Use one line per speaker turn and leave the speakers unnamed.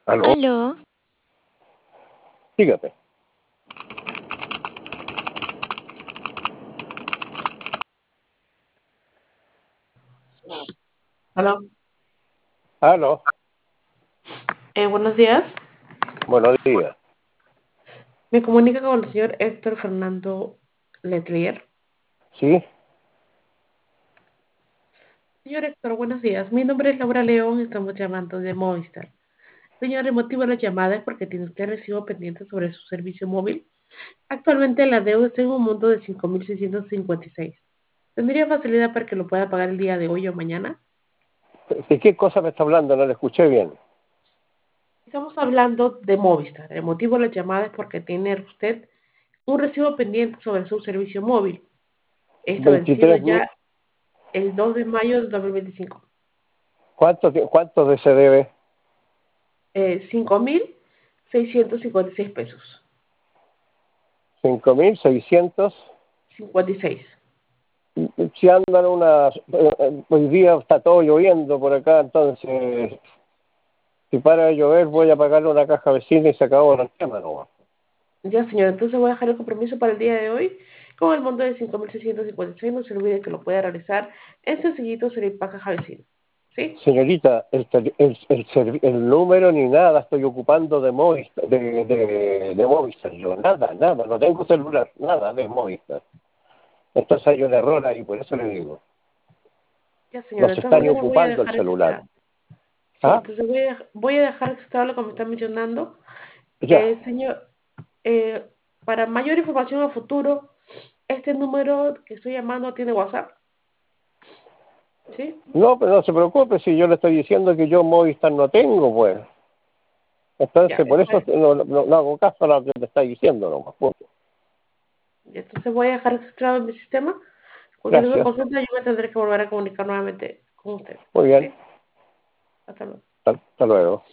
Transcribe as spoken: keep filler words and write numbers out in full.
Aló,
Aló,
dígame.
Hola,
Aló,
eh, buenos días.
buenos días.
Me comunica con el señor Héctor Fernando Letelier.
¿Sí?
Señor Héctor, buenos días. Mi nombre es Laura León, estamos llamando de Movistar. Señor, el motivo de la llamada es porque tiene usted recibo pendiente sobre su servicio móvil. Actualmente la deuda está en un monto de cinco mil seiscientos cincuenta y seis. ¿Tendría facilidad para que lo pueda pagar el día de hoy o mañana?
¿De qué cosa me está hablando? No le escuché bien.
Estamos hablando de Movistar. El motivo de la llamada es porque tiene usted un recibo pendiente sobre su servicio móvil. Esto vencido
Veintitrés mil.
ya el dos de mayo de dos mil veinticinco.
¿Cuánto, ti- cuánto de se debe?
Eh, cinco mil seiscientos cincuenta y seis pesos.
Cinco mil seiscientos.
cincuenta y seis.
Si andan unas... eh, eh, hoy día está todo lloviendo por acá, entonces si para de llover voy a pagarle una caja vecina y se acabó el tema, ¿no?
Ya, señor, entonces voy a dejar el compromiso para el día de hoy con el monto de cinco mil seiscientos cincuenta y seis. No se olvide que lo puede realizar en sencillito Seripa Caja Vecina. ¿Sí?
Señorita, el, tel- el, el, servi- el número ni nada estoy ocupando de Movistar, de, de, de Movistar. Yo nada, nada, no tengo celular, nada de Movistar. Entonces hay un error ahí, por eso le digo.
Ya, señor,
No
de
se
todas
está ni
maneras voy a
ocupando el
dejar
celular.
registrado. Sí,
¿Ah?
entonces voy a, voy a dejar registrado lo que me está mencionando.
Ya.
Eh, señor, eh, para mayor información a futuro, este número que estoy llamando tiene WhatsApp. ¿Sí?
No, pero no se preocupe si yo le estoy diciendo que yo Movistar no tengo, pues.
Ya,
Entonces, por
está
eso
bien.
no, no, no hago caso a lo que me está diciendo, nomás. Punto.
Entonces voy a dejar registrado en mi sistema. Cualquier otra
Gracias.
consulta, yo me tendré que volver a comunicar nuevamente con usted.
Muy bien.
¿Sí? Hasta luego.
Hasta hasta luego.